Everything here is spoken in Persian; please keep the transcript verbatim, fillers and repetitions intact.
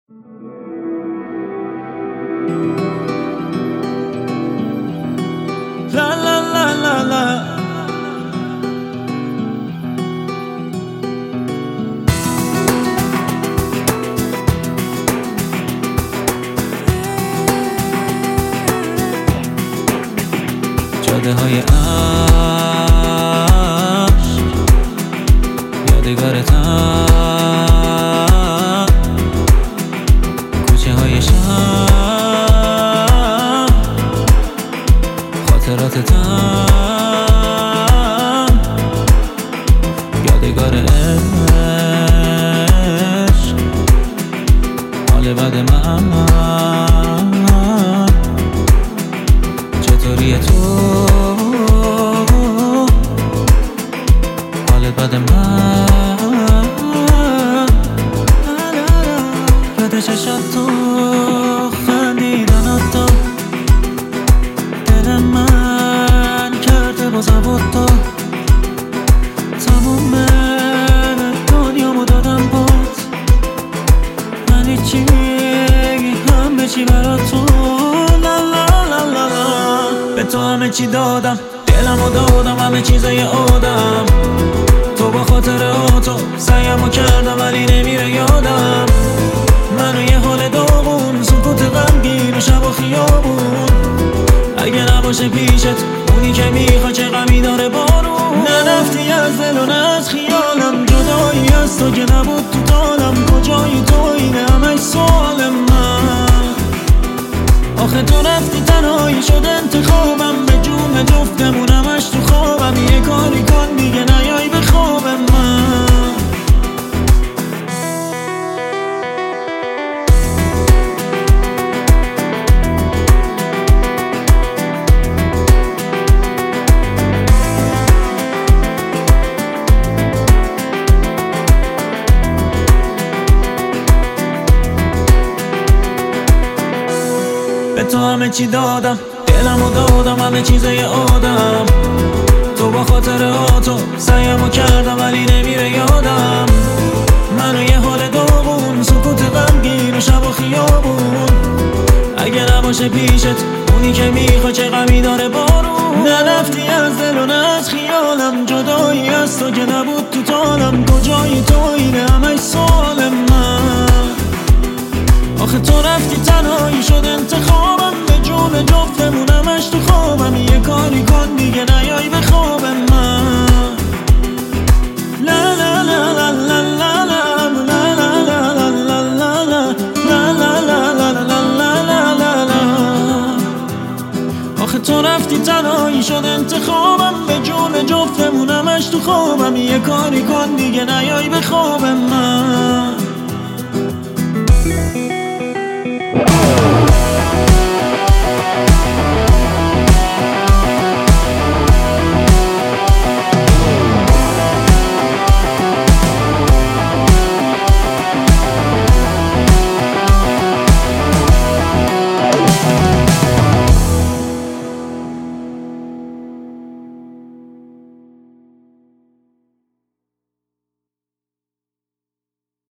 La la la la la. جاده های عشق یادگارتم، کوچه های شهر خاطراتتم، یادگار عشق حال بد من. چطوری تو حال بد من؟ یاد چشات تو خندیدنات تو دل من کرده با زبط تو، تموم دنیامو دادم باز، من هیچی همه چی برات تو. لا لا لا لا لا. به تو همه چی دادم، دلمو دادم، همه چیزای آدم، تو با خاطراتو سعیمو کردم ولی نمیره یادم. منو یه حال داغون، سکوت غمگین و شب و خیابون، اگه نباشه پیشت اونی که میخوا چه غمی داره بارون. نرفتی از دل و نه از خیالم، جدایی از تو که نبود تو طالم، کجایی تو اینه همش سوال من. آخه تو رفتی تنهایی شد انتخابم، به جون جفتمون همش تو خوابم. یه کاری کن دیگه نیای به خواب من. به تو همه چی دادم، دلمو دادم، همه چیزای آدم، تو با خاطراتو سعیمو کردم ولی نمیره یادم. منو یه حال داغون، سکوت غمگین و شب و خیابون، اگه نباشه پیشت اونی که میخوا چه غمی داره بارون. نرفتی از دل و نه از خیالم، جدایی از تو که نبود تو طالم، کجایی تو اینه همش سوال من. آخه تو رفتی تنهایی شد انتخابم، به جون جفتمون همش تو خوابم. یه کاری کن دیگه نیای به خواب من. لا لا لا لا لا لا لا لا لا لا لا لا لا لا لا لا. آخه تو رفتی تنهایی شد انتخابم، به جون جفتمون همش تو خوابم. یه کاری کن دیگه نیای به خواب من.